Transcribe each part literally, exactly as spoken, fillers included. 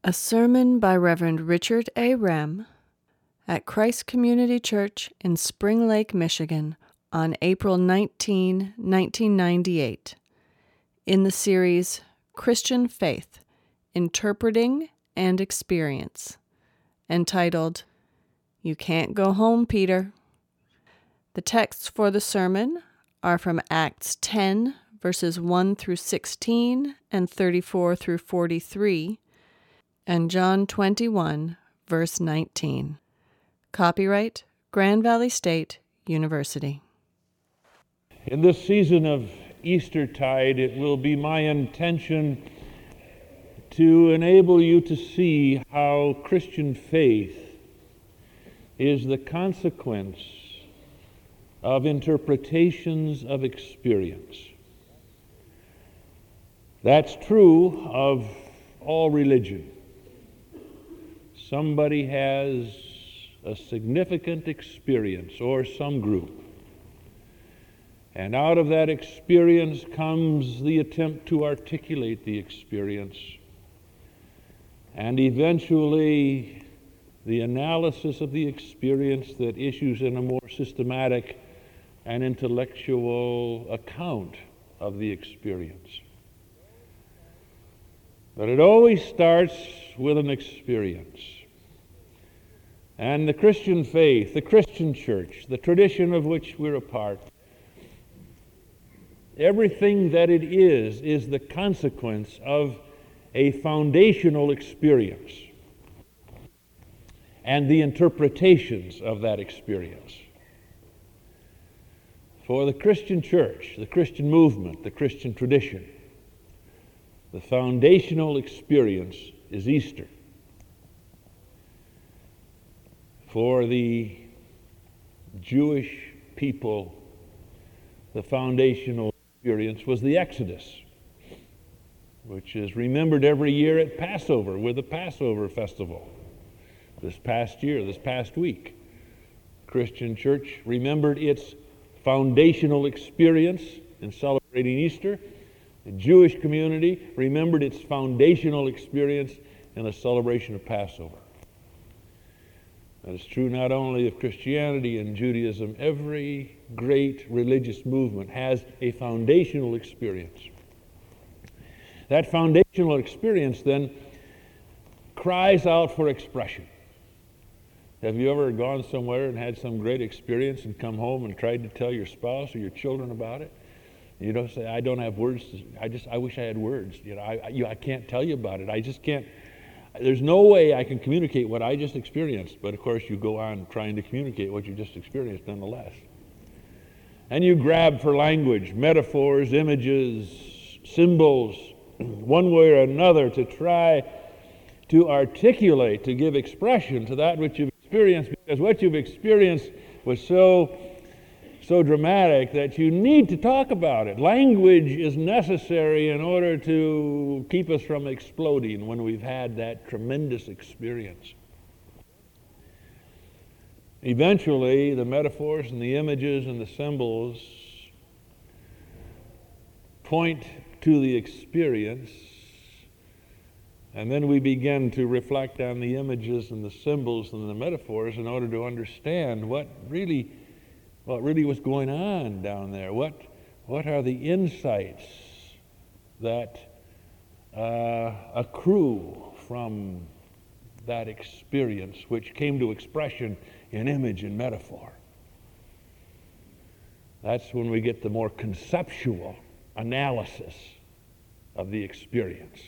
A sermon by Reverend Richard A. Rem at Christ Community Church in Spring Lake, Michigan on April nineteenth, nineteen ninety-eight, in the series Christian Faith, Interpreting and Experience, entitled, You Can't Go Home, Peter. The texts for the sermon are from Acts ten, verses one through sixteen and thirty-four through forty-three, and John twenty-one, verse nineteen. Copyright Grand Valley State University. In this season of Eastertide, it will be my intention to enable you to see how Christian faith is the consequence of interpretations of experience. That's true of all religion. Somebody has a significant experience, or some group, and out of that experience comes the attempt to articulate the experience, and eventually the analysis of the experience that issues in a more systematic and intellectual account of the experience. But it always starts with an experience. And the Christian faith, the Christian church, the tradition of which we're a part, everything that it is, is the consequence of a foundational experience and the interpretations of that experience. For the Christian church, the Christian movement, the Christian tradition, the foundational experience is Easter. For the Jewish people, the foundational experience was the Exodus, which is remembered every year at Passover with the Passover festival. This past year, this past week, Christian church remembered its foundational experience in celebrating Easter. The Jewish community remembered its foundational experience in the celebration of Passover. That is true not only of Christianity and Judaism. Every great religious movement has a foundational experience. That foundational experience then cries out for expression. Have you ever gone somewhere and had some great experience and come home and tried to tell your spouse or your children about it? You don't say, I don't have words. To, I just, I wish I had words. You know, I, I, you, I can't tell you about it. I just can't. There's no way I can communicate what I just experienced. But of course, you go on trying to communicate what you just experienced nonetheless. And you grab for language, metaphors, images, symbols, one way or another to try to articulate, to give expression to that which you've experienced, because what you've experienced was so so dramatic that you need to talk about it. Language is necessary in order to keep us from exploding when we've had that tremendous experience. Eventually, the metaphors and the images and the symbols point to the experience, and then we begin to reflect on the images and the symbols and the metaphors in order to understand what really what really was going on down there. What what are the insights that uh, accrue from that experience, which came to expression in image and metaphor? That's when we get the more conceptual analysis of the experience.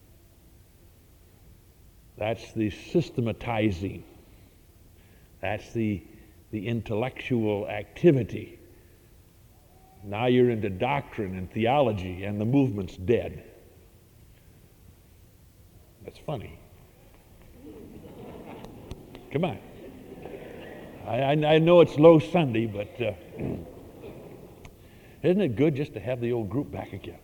That's the systematizing. That's the, the intellectual activity. Now you're into doctrine and theology, and the movement's dead. That's funny. Come on. I, I, I know it's low Sunday, but uh, isn't it good just to have the old group back again?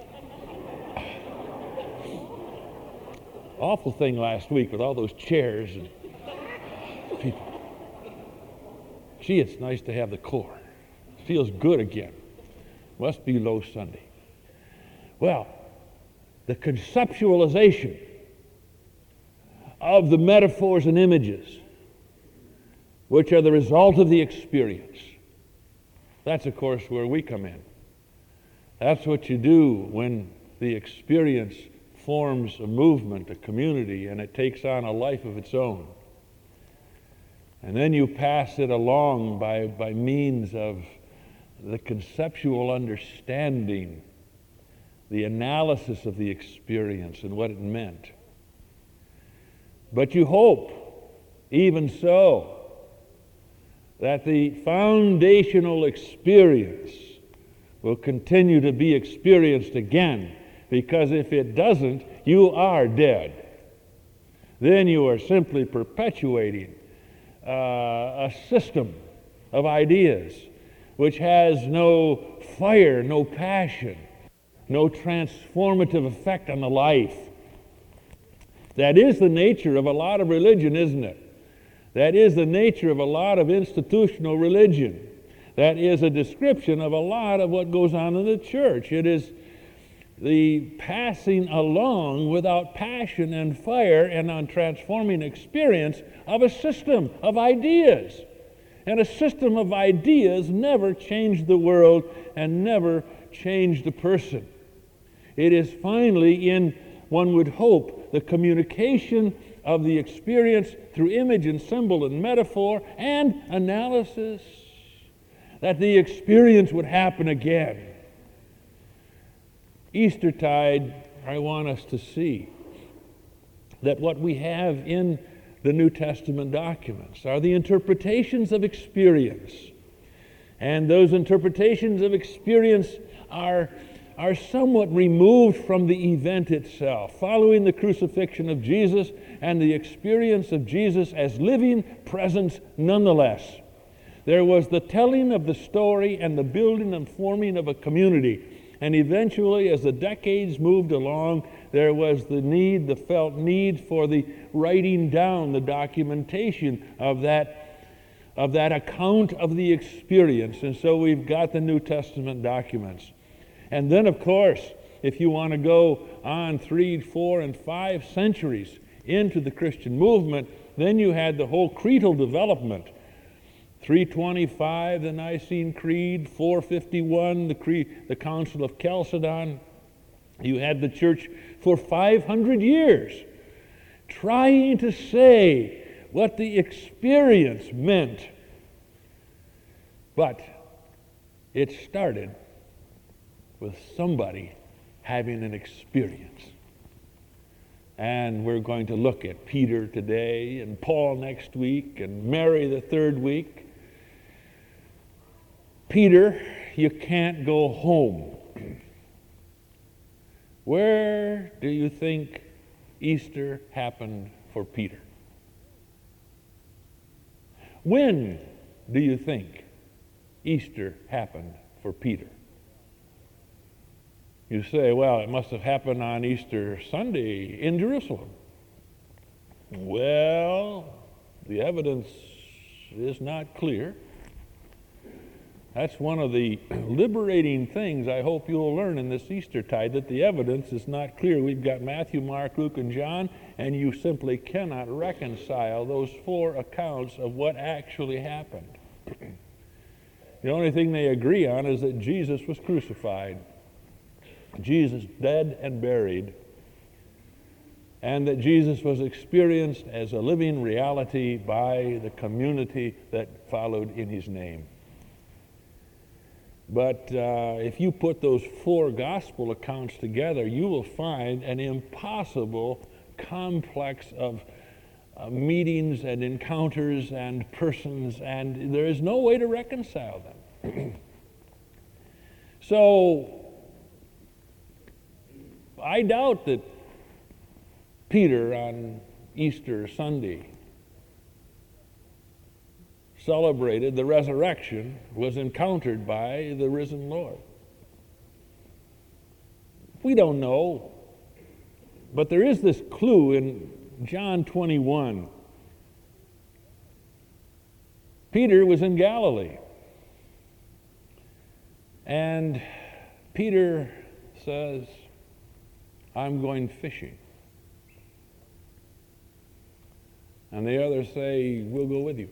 Awful thing last week with all those chairs and people. Gee, it's nice to have the core. Feels good again. Must be low Sunday. Well, the conceptualization of the metaphors and images, which are the result of the experience. That's, of course, where we come in. That's what you do when the experience forms a movement, a community, and it takes on a life of its own. And then you pass it along by, by means of the conceptual understanding, the analysis of the experience and what it meant. But you hope, even so, that the foundational experience will continue to be experienced again, because if it doesn't, you are dead. Then you are simply perpetuating uh, a system of ideas which has no fire, no passion, no transformative effect on the life. That is the nature of a lot of religion, isn't it? That is the nature of a lot of institutional religion. That is a description of a lot of what goes on in the church. It is the passing along without passion and fire and on transforming experience of a system of ideas. And a system of ideas never changed the world and never changed the person. It is finally in, one would hope, the communication of the experience through image and symbol and metaphor and analysis that the experience would happen again. Eastertide, I want us to see that what we have in the New Testament documents are the interpretations of experience. And those interpretations of experience are are somewhat removed from the event itself, following the crucifixion of Jesus and the experience of Jesus as living presence nonetheless. There was the telling of the story and the building and forming of a community. And eventually, as the decades moved along, there was the need, the felt need for the writing down, the documentation of that, of that account of the experience. And so we've got the New Testament documents. And then, of course, if you want to go on three, four, and five centuries into the Christian movement, then you had the whole creedal development. three twenty-five, the Nicene Creed, four fifty-one, the, Creed, the Council of Chalcedon. You had the church for five hundred years trying to say what the experience meant. But it started with somebody having an experience. And we're going to look at Peter today and Paul next week and Mary the third week. Peter, you can't go home. Where do you think Easter happened for Peter? When do you think Easter happened for Peter? You say, well, it must have happened on Easter Sunday in Jerusalem. Well, the evidence is not clear. That's one of the liberating things I hope you'll learn in this Eastertide, that the evidence is not clear. We've got Matthew, Mark, Luke, and John, and you simply cannot reconcile those four accounts of what actually happened. The only thing they agree on is that Jesus was crucified, Jesus dead and buried, and that Jesus was experienced as a living reality by the community that followed in his name. But uh, if you put those four gospel accounts together, you will find an impossible complex of uh, meetings and encounters and persons, and there is no way to reconcile them. So I doubt that Peter on Easter Sunday celebrated the resurrection, was encountered by the risen Lord. We don't know, but there is this clue in John twenty-one. Peter was in Galilee, and Peter says, I'm going fishing. And the others say, we'll go with you.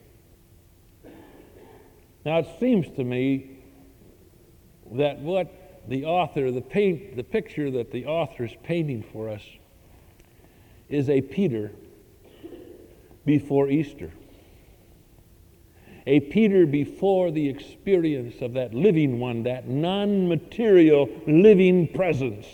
Now it seems to me that what the author, the paint, the picture that the author is painting for us is a Peter before Easter. A Peter before the experience of that living one, that non-material living presence.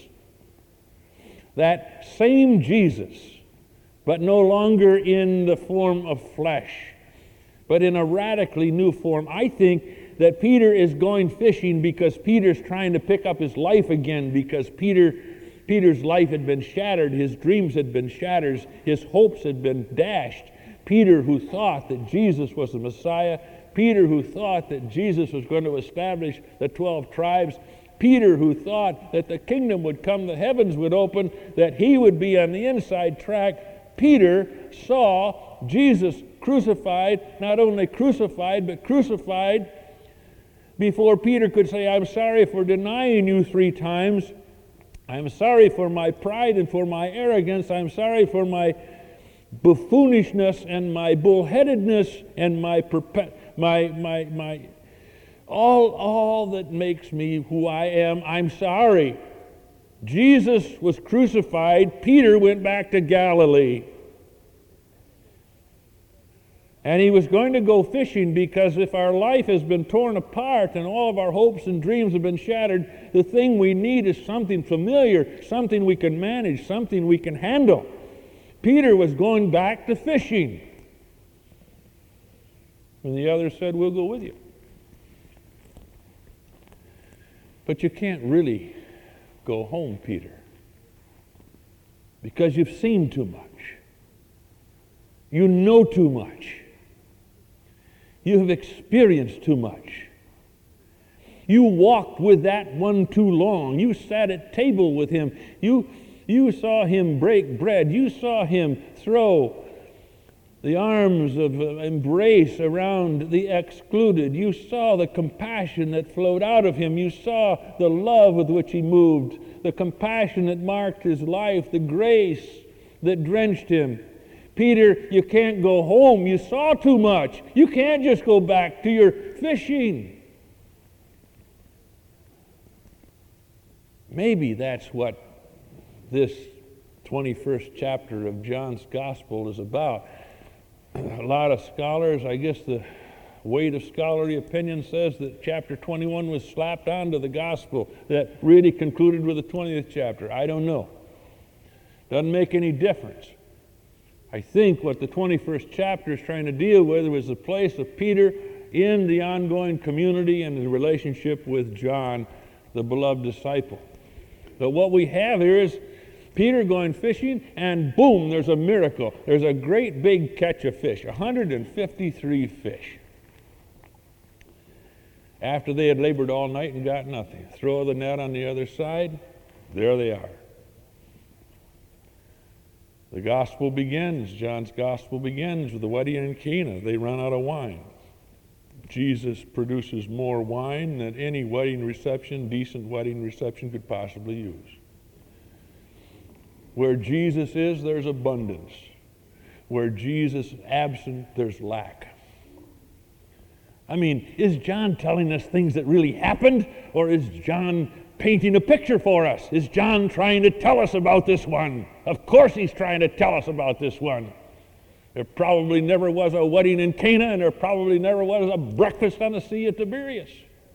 That same Jesus, but no longer in the form of flesh, but in a radically new form. I think that Peter is going fishing because Peter's trying to pick up his life again, because Peter, Peter's life had been shattered, his dreams had been shattered, his hopes had been dashed. Peter, who thought that Jesus was the Messiah, Peter, who thought that Jesus was going to establish the twelve tribes, Peter, who thought that the kingdom would come, the heavens would open, that he would be on the inside track. Peter saw Jesus crucified, not only crucified, but crucified before Peter could say, I'm sorry for denying you three times. I'm sorry for my pride and for my arrogance. I'm sorry for my buffoonishness and my bullheadedness and my perpe- my my my all all that makes me who I am. I'm sorry. Jesus was crucified. Peter went back to Galilee. And he was going to go fishing, because if our life has been torn apart and all of our hopes and dreams have been shattered, the thing we need is something familiar, something we can manage, something we can handle. Peter was going back to fishing. And the others said, we'll go with you. But you can't really go home, Peter, because you've seen too much. You know too much. You have experienced too much. You walked with that one too long. You sat at table with him. You, you saw him break bread. You saw him throw the arms of embrace around the excluded. You saw the compassion that flowed out of him. You saw the love with which he moved, the compassion that marked his life, the grace that drenched him. Peter, you can't go home. You saw too much. You can't just go back to your fishing. Maybe that's what this twenty-first chapter of John's Gospel is about. A lot of scholars, I guess the weight of scholarly opinion says that chapter twenty-one was slapped onto the Gospel that really concluded with the twentieth chapter. I don't know. Doesn't make any difference. I think what the twenty-first chapter is trying to deal with was the place of Peter in the ongoing community and the relationship with John, the beloved disciple. But what we have here is Peter going fishing, and boom, there's a miracle. There's a great big catch of fish, one hundred fifty-three fish. After they had labored all night and got nothing, throw the net on the other side, there they are. The gospel begins, John's gospel begins with the wedding in Cana. They run out of wine. Jesus produces more wine than any wedding reception, decent wedding reception could possibly use. Where Jesus is, there's abundance. Where Jesus is absent, there's lack. I mean, is John telling us things that really happened, or is John painting a picture for us? Is John trying to tell us about this one? Of course he's trying to tell us about this one. There probably never was a wedding in Cana, and there probably never was a breakfast on the Sea of Tiberias.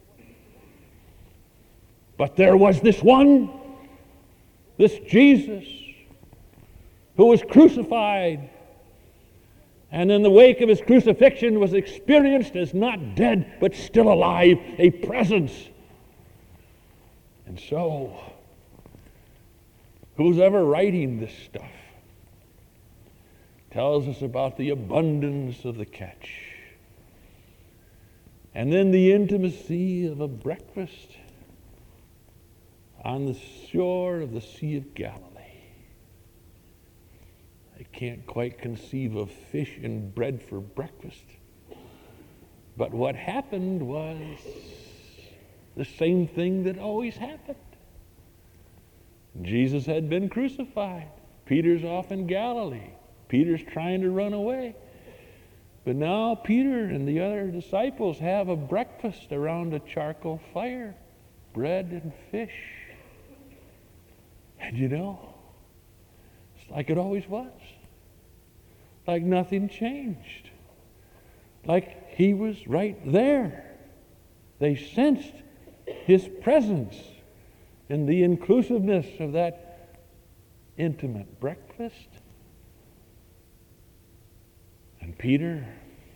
But there was this one, this Jesus, who was crucified, and in the wake of his crucifixion was experienced as not dead, but still alive, a presence. And so, who's ever writing this stuff tells us about the abundance of the catch. And then the intimacy of a breakfast on the shore of the Sea of Galilee. I can't quite conceive of fish and bread for breakfast. But what happened was the same thing that always happened. Jesus had been crucified. Peter's off in Galilee. Peter's trying to run away. But now Peter and the other disciples have a breakfast around a charcoal fire, bread and fish. And you know, it's like it always was. Like nothing changed. Like he was right there. They sensed his presence in the inclusiveness of that intimate breakfast. And Peter,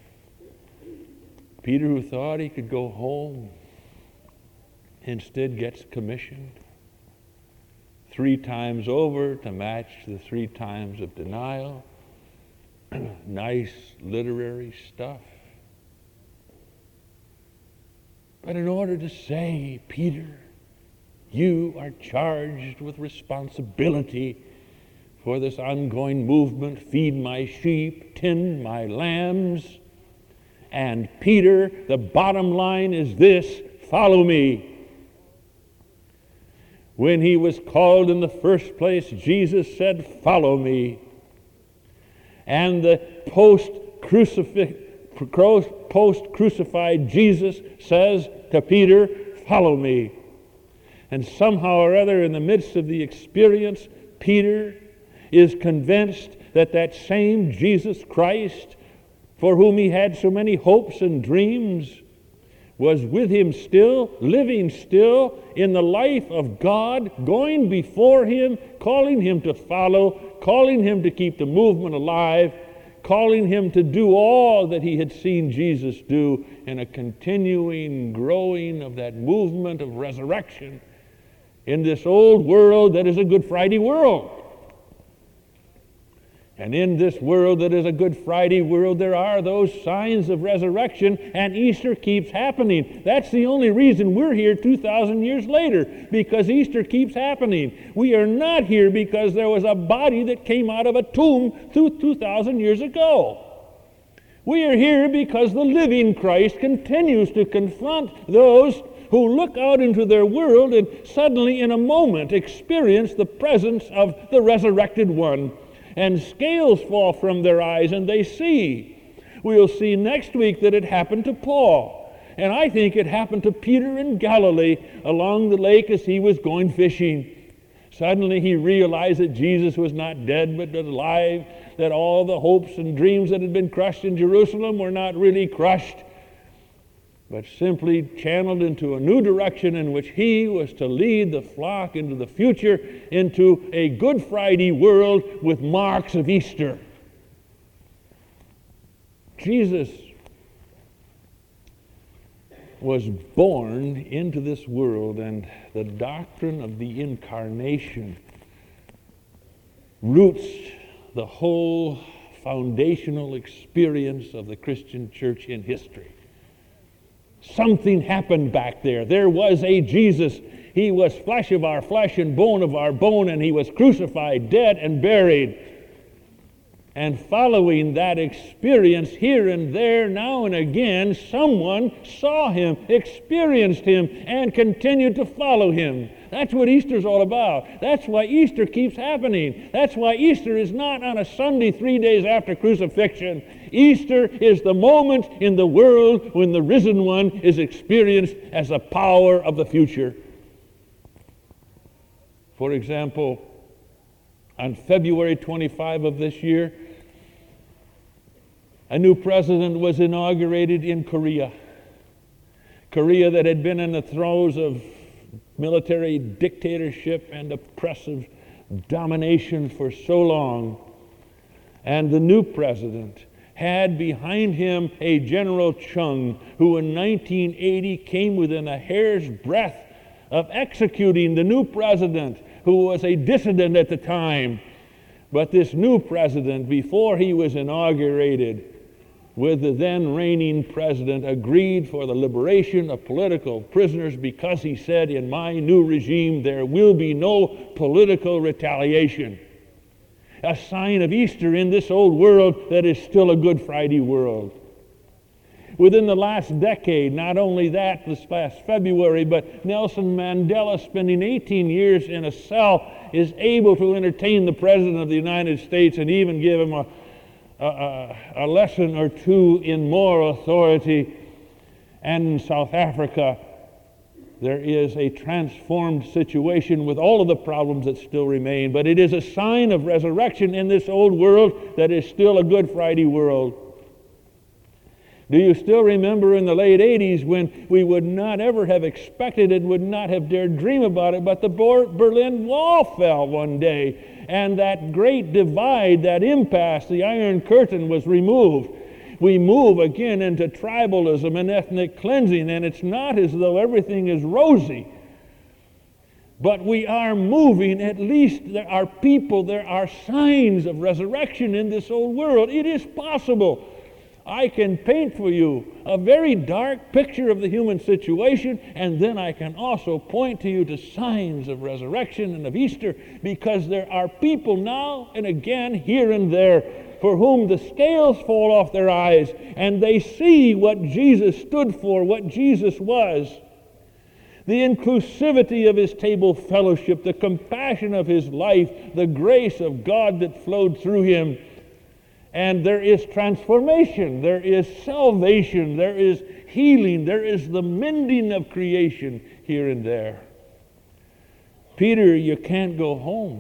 Peter who thought he could go home, instead gets commissioned three times over to match the three times of denial. Nice literary stuff. But in order to say, Peter, you are charged with responsibility for this ongoing movement, feed my sheep, tend my lambs. And Peter, the bottom line is this, follow me. When he was called in the first place, Jesus said, follow me. And the post-crucified post-crucified Jesus says to Peter, follow me. And somehow or other, in the midst of the experience, Peter is convinced that that same Jesus Christ, for whom he had so many hopes and dreams, was with him still, living still in the life of God, going before him, calling him to follow, calling him to keep the movement alive, calling him to do all that he had seen Jesus do in a continuing growing of that movement of resurrection in this old world that is a Good Friday world. And in this world that is a Good Friday world, there are those signs of resurrection, and Easter keeps happening. That's the only reason we're here two thousand years later, because Easter keeps happening. We are not here because there was a body that came out of a tomb two thousand years ago. We are here because the living Christ continues to confront those who look out into their world and suddenly in a moment experience the presence of the resurrected one. And scales fall from their eyes and they see. We'll see next week that it happened to Paul. And I think it happened to Peter in Galilee along the lake as he was going fishing. Suddenly he realized that Jesus was not dead but alive, that all the hopes and dreams that had been crushed in Jerusalem were not really crushed, but simply channeled into a new direction in which he was to lead the flock into the future, into a Good Friday world with marks of Easter. Jesus was born into this world, and the doctrine of the incarnation roots the whole foundational experience of the Christian church in history. Something happened back there. There was a Jesus. He was flesh of our flesh and bone of our bone, and he was crucified, dead, and buried. And following that experience here and there, now and again, someone saw him, experienced him, and continued to follow him. That's what Easter's all about. That's why Easter keeps happening. That's why Easter is not on a Sunday three days after crucifixion. Easter is the moment in the world when the risen one is experienced as a power of the future. For example, on February twenty-fifth of this year, a new president was inaugurated in Korea. Korea that had been in the throes of military dictatorship and oppressive domination for so long. And the new president had behind him a General Chung, who in nineteen eighty came within a hair's breadth of executing the new president, who was a dissident at the time. But this new president, before he was inaugurated, with the then reigning president, agreed for the liberation of political prisoners because he said, in my new regime there will be no political retaliation. A sign of Easter in this old world that is still a Good Friday world. Within the last decade, not only that this last February, but Nelson Mandela, spending eighteen years in a cell, is able to entertain the President of the United States and even give him a a, a lesson or two in moral authority. And in South Africa, there is a transformed situation with all of the problems that still remain, but it is a sign of resurrection in this old world that is still a Good Friday world. Do you still remember in the late eighties when we would not ever have expected it, would not have dared dream about it, but the Berlin Wall fell one day, and that great divide, that impasse, the Iron Curtain was removed. We move again into tribalism and ethnic cleansing, and it's not as though everything is rosy. But we are moving, at least there are people, there are signs of resurrection in this old world. It is possible. I can paint for you a very dark picture of the human situation, and then I can also point to you to signs of resurrection and of Easter, because there are people now and again, here and there, for whom the scales fall off their eyes, and they see what Jesus stood for, what Jesus was. The inclusivity of his table fellowship, the compassion of his life, the grace of God that flowed through him. And there is transformation, there is salvation, there is healing, there is the mending of creation here and there. Peter, you can't go home.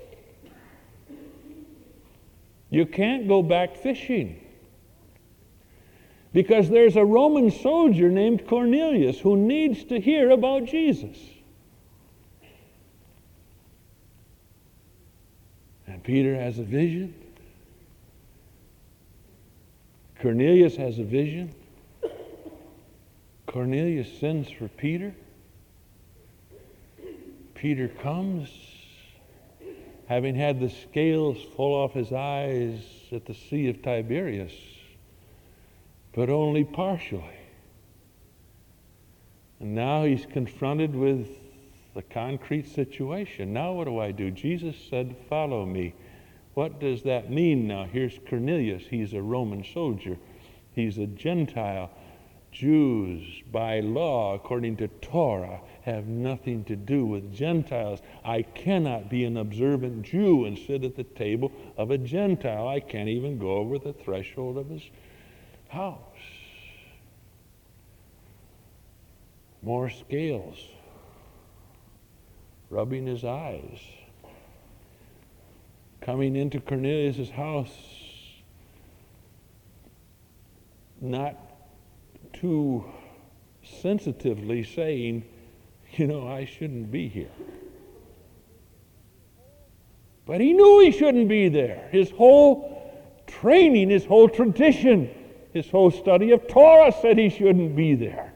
You can't go back fishing. Because there's a Roman soldier named Cornelius who needs to hear about Jesus. And Peter has a vision. Cornelius has a vision. Cornelius sends for Peter. Peter comes, having had the scales fall off his eyes at the Sea of Tiberias, but only partially. And now he's confronted with the concrete situation. Now what do I do? Jesus said, "Follow me." What does that mean now? Here's Cornelius. He's a Roman soldier. He's a Gentile. Jews, by law, according to Torah, have nothing to do with Gentiles. I cannot be an observant Jew and sit at the table of a Gentile. I can't even go over the threshold of his house. More scales, rubbing his eyes. Coming into Cornelius' house, not too sensitively saying, you know, I shouldn't be here. But he knew he shouldn't be there. His whole training, his whole tradition, his whole study of Torah said he shouldn't be there.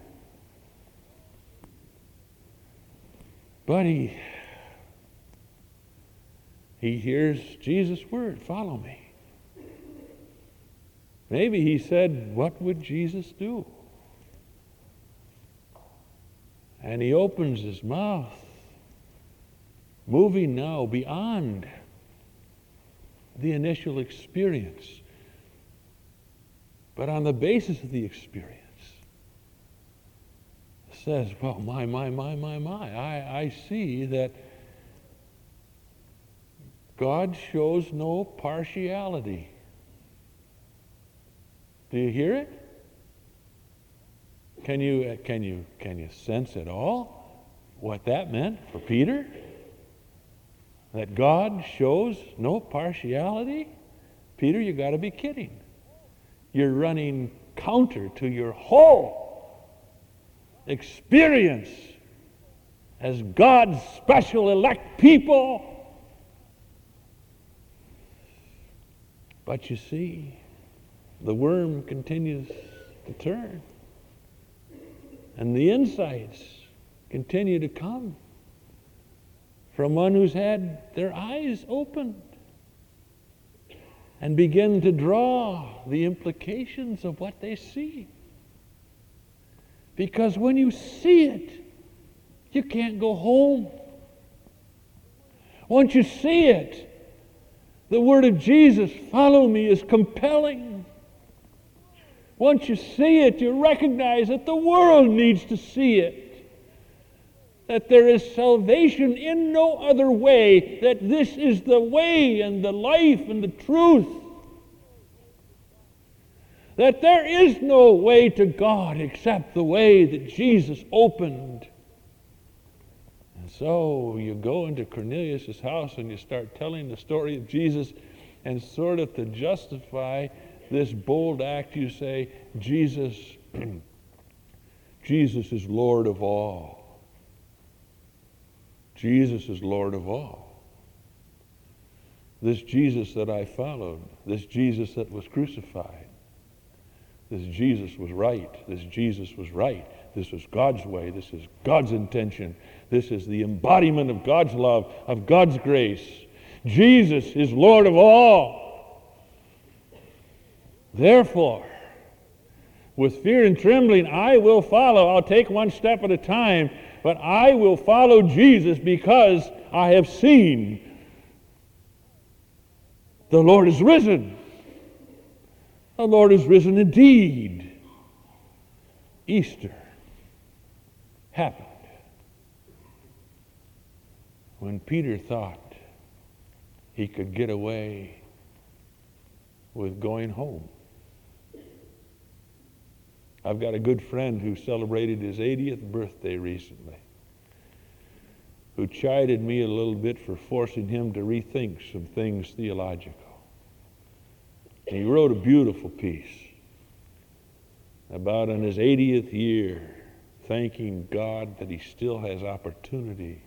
But he He hears Jesus' word, "Follow me." Maybe he said, what would Jesus do? And he opens his mouth, moving now beyond the initial experience, but on the basis of the experience, says, well, my, my, my, my, my, I, I see that God shows no partiality. Do you hear it? Can you, can you, can you sense at all what that meant for Peter? That God shows no partiality? Peter, you got to be kidding. You're running counter to your whole experience as God's special elect people. But you see, the worm continues to turn. And the insights continue to come from one who's had their eyes opened and begin to draw the implications of what they see. Because when you see it, you can't go home. Once you see it, the word of Jesus, "Follow me," is compelling. Once you see it, you recognize that the world needs to see it. That there is salvation in no other way. That this is the way and the life and the truth. that there is no way to God except the way that Jesus opened. And so you go into Cornelius' house and you start telling the story of Jesus, and sort of to justify this bold act, you say, Jesus, Jesus is Lord of all. Jesus is Lord of all. This Jesus that I followed, this Jesus that was crucified, this Jesus was right. This Jesus was right. This was God's way. This is God's intention. This is the embodiment of God's love, of God's grace. Jesus is Lord of all. Therefore, with fear and trembling, I will follow. I'll take one step at a time, but I will follow Jesus because I have seen the Lord is risen. The Lord is risen indeed. Easter happened when Peter thought he could get away with going home. I've got a good friend who celebrated his eightieth birthday recently, who chided me a little bit for forcing him to rethink some things theological. And he wrote a beautiful piece about in his eightieth year, thanking God that he still has opportunity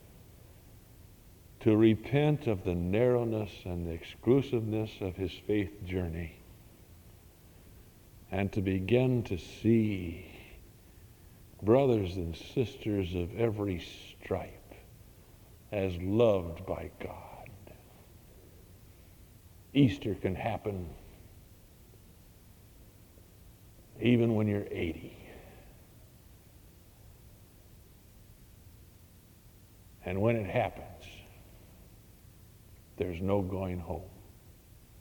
to repent of the narrowness and the exclusiveness of his faith journey, and to begin to see brothers and sisters of every stripe as loved by God. Easter can happen even when you're eighty. And when it happens, there's no going home.